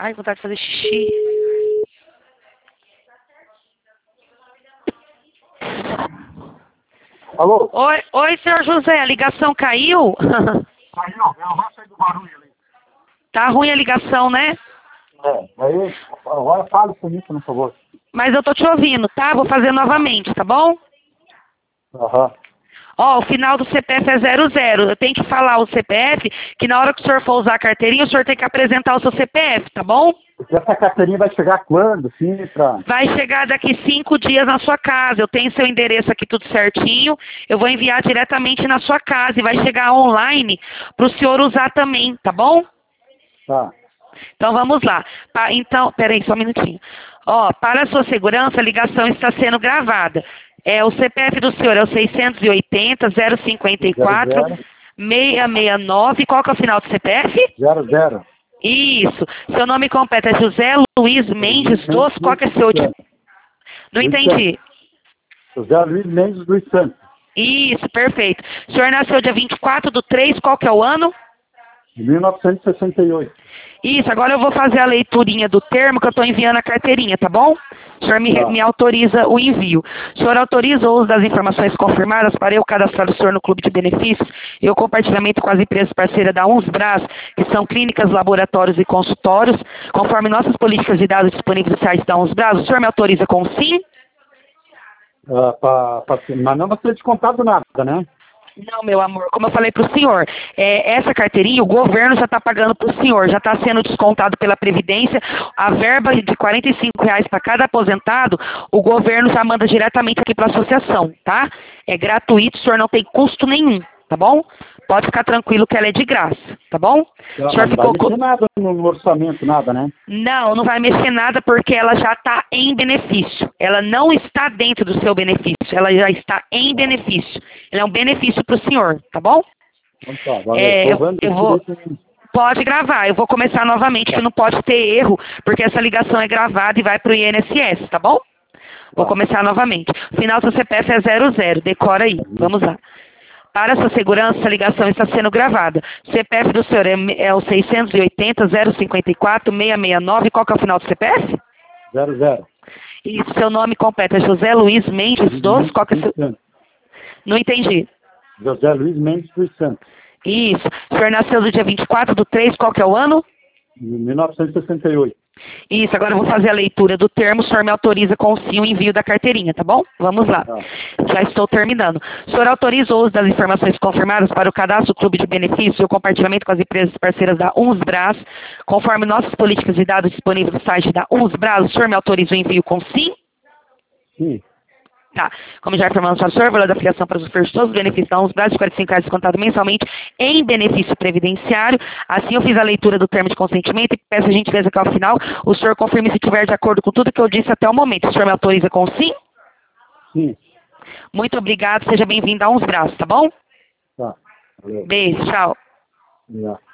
Ai, vontade de fazer xixi. Alô? Oi, senhor José, a ligação caiu? Aí, ó, eu vou sair do barulho ali. Tá ruim a ligação, né? Aí, agora fale comigo, por favor. Mas eu tô te ouvindo, tá? Vou fazer novamente, tá bom? Aham. Ó, o final do CPF é 00. Eu tenho que falar o CPF, que na hora que o senhor for usar a carteirinha, o senhor tem que apresentar o seu CPF, tá bom? Porque essa carteirinha vai chegar quando, sim, pra... Vai chegar daqui 5 dias na sua casa. Eu tenho seu endereço aqui tudo certinho. Eu vou enviar diretamente na sua casa e vai chegar online para o senhor usar também, tá bom? Tá. Então vamos lá. Então, peraí, só um minutinho. Ó, para a sua segurança, a ligação está sendo gravada. O CPF do senhor é o 680 054 00 669. Qual que é o final do CPF? 00. Isso. Seu nome completo é José Luiz Mendes dos. Qual que é seu último? Não entendi. José Luiz Mendes dos Santos. Isso, perfeito. O senhor nasceu dia 24/3, qual que é o ano? De 1968. Isso, agora eu vou fazer a leiturinha do termo que eu estou enviando a carteirinha, tá bom? O senhor me autoriza o envio. O senhor autoriza o uso das informações confirmadas para eu cadastrar o senhor no clube de benefícios e o compartilhamento com as empresas parceiras da UNSBRAS, que são clínicas, laboratórios e consultórios, conforme nossas políticas de dados disponíveis no site da UNSBRAS. O senhor me autoriza com sim? Mas não vai ser descontado nada, né? Não, meu amor, como eu falei para o senhor, essa carteirinha o governo já está pagando para o senhor, já está sendo descontado pela Previdência, a verba de R$ 45 para cada aposentado, o governo já manda diretamente aqui para a associação, tá? É gratuito, o senhor não tem custo nenhum, tá bom? Pode ficar tranquilo que ela é de graça, tá bom? Não vai mexer nada no orçamento, nada, né? Não, não vai mexer nada porque ela já está em benefício. Ela não está dentro do seu benefício, ela já está em benefício. Ela é um benefício para o senhor, tá bom? Então tá, valeu. Eu vou... Pode gravar, eu vou começar novamente, que não pode ter erro, porque essa ligação é gravada e vai para o INSS, tá bom? Vou começar novamente. O final do seu CPF é 00, decora aí, vamos lá. Para sua segurança, a ligação está sendo gravada. O CPF do senhor é o 680 054 669. Qual que é o final do CPF? 00. E seu nome completo é José Luiz Mendes dos... Qual que é seu... Não entendi. José Luiz Mendes dos Santos. Isso. O senhor nasceu no dia 24/3, qual que é o ano? 1968. Isso, agora eu vou fazer a leitura do termo, o senhor me autoriza com sim o envio da carteirinha, tá bom? Vamos lá. Já estou terminando. O senhor autoriza o uso das informações confirmadas para o cadastro do clube de benefícios e o compartilhamento com as empresas parceiras da UNSBRAS, conforme nossas políticas e dados disponíveis no site da UNSBRAS, o senhor me autoriza o envio com sim? Sim. Tá. Como já informamos para o senhor, o valor da filiação para os ofertas de todos os benefícios da UNSBRAS de R$ 45 descontado mensalmente em benefício previdenciário. Assim eu fiz a leitura do termo de consentimento e peço a gentileza que ao final o senhor confirme se estiver de acordo com tudo que eu disse até o momento. O senhor me autoriza com sim? Sim. Muito obrigado, seja bem-vindo a UNSBRAS, tá bom? Tá. Valeu. Beijo, tchau. Obrigado.